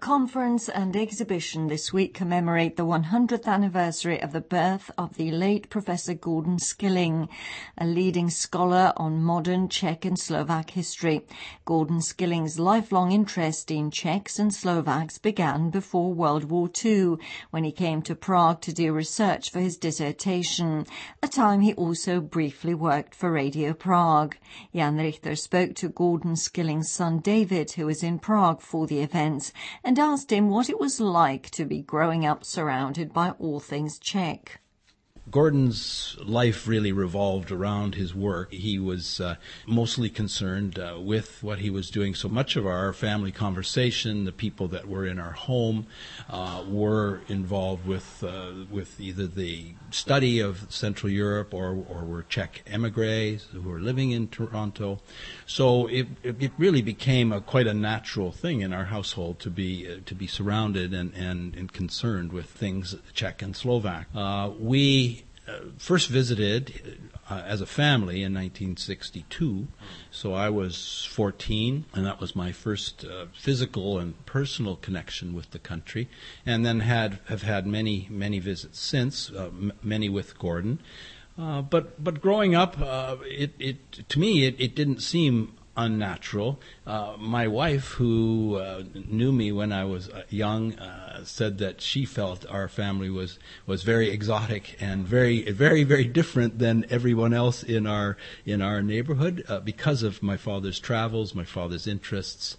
conference and exhibition this week commemorate the 100th anniversary of the birth of the late Professor Gordon Skilling, a leading scholar on modern Czech and Slovak history. Gordon Skilling's lifelong interest in Czechs and Slovaks began before World War II, when he came to Prague to do research for his dissertation, a time he also briefly worked for Radio Prague. Jan Richter spoke to Gordon Skilling's son David, who was in Prague for the events, and asked him what it was like to be growing up surrounded by all things Czech. Gordon's life really revolved around his work. He was mostly concerned with what he was doing. So much of our family conversation, the people that were in our home, were involved with either the study of Central Europe or were Czech emigres who were living in Toronto. So it really became quite a natural thing in our household to be surrounded and concerned with things Czech and Slovak. We first visited as a family in 1962, so I was 14, and that was my first physical and personal connection with the country, and then have had many visits since, many with Gordon. But growing up, to me it didn't seem unnatural. My wife, who knew me when I was young, said that she felt our family was very exotic and very, very, very different than everyone else in our neighborhood because of my father's travels, my father's interests,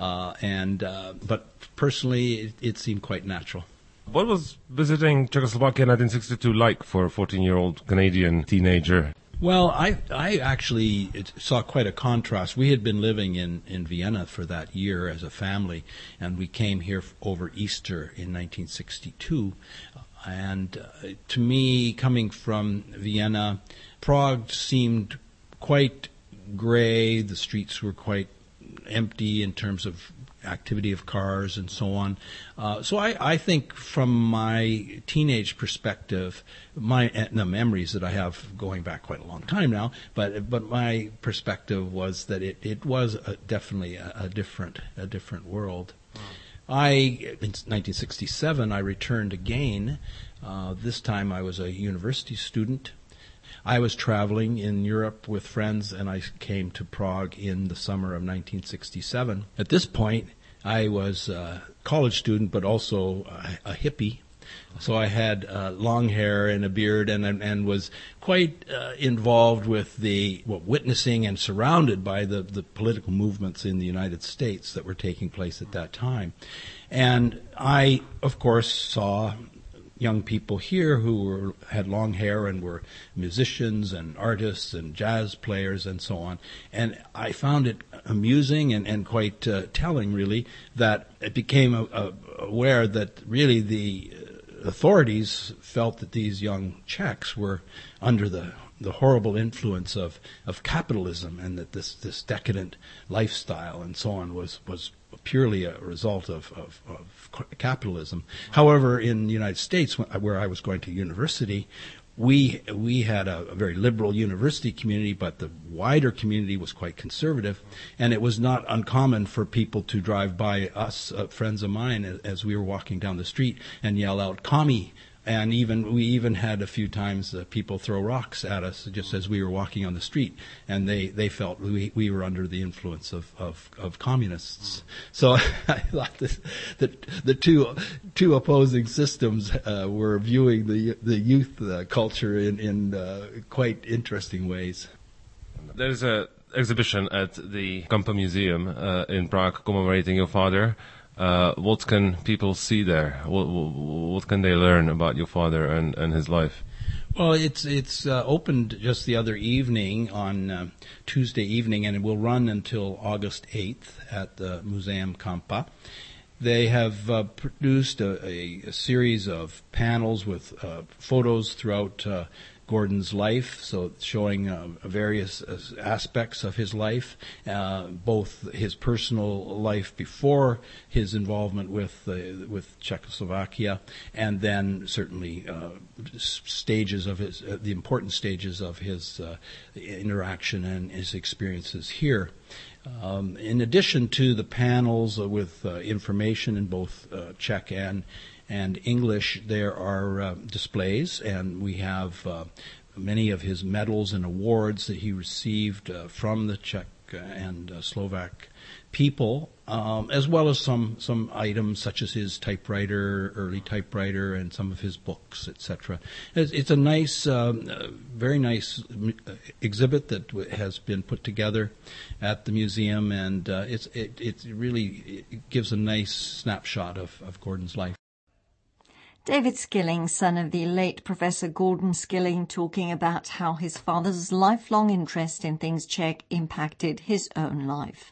but personally, it seemed quite natural. What was visiting Czechoslovakia in 1962 like for a 14-year-old Canadian teenager? Well, I actually saw quite a contrast. We had been living in Vienna for that year as a family, and we came here over Easter in 1962. And to me, coming from Vienna, Prague seemed quite gray. The streets were quite empty in terms of activity of cars and so on. So I think from my teenage perspective, the memories that I have going back quite a long time now, but my perspective was that it was definitely a different world. In 1967, I returned again. This time I was a university student. I was traveling in Europe with friends, and I came to Prague in the summer of 1967. At this point, I was a college student, but also a hippie. So I had long hair and a beard, and was quite involved with witnessing and surrounded by the political movements in the United States that were taking place at that time. And I, of course, saw young people here who had long hair and were musicians and artists and jazz players and so on. And I found it amusing and quite telling, really, that it became aware that really the authorities felt that these young Czechs were under the horrible influence of capitalism, and that this decadent lifestyle and so on was purely a result of capitalism. However, in the United States, where I was going to university, we had a very liberal university community, but the wider community was quite conservative, and it was not uncommon for people to drive by us, friends of mine, as we were walking down the street and yell out, "Commie!" And we even had a few times people throw rocks at us just as we were walking on the street, and they felt we were under the influence of communists. So I thought that the two opposing systems were viewing the youth culture in quite interesting ways. There's an exhibition at the Kampa Museum in Prague commemorating your father. What can people see there? What can they learn about your father and his life? Well, it's opened just the other evening on Tuesday evening, and it will run until August 8th at the Museum Kampa. They have produced a series of panels with photos throughout Gordon's life, so showing various aspects of his life, both his personal life before his involvement with Czechoslovakia, and then certainly stages of the important stages of his interaction and his experiences here. In addition to the panels with information in both Czech and English, there are displays, and we have many of his medals and awards that he received from the Czech and Slovak people, as well as some items such as his early typewriter, and some of his books, etc. It's a nice, very nice exhibit that has been put together at the museum, and it really gives a nice snapshot of Gordon's life. David Skilling, son of the late Professor Gordon Skilling, talking about how his father's lifelong interest in things Czech impacted his own life.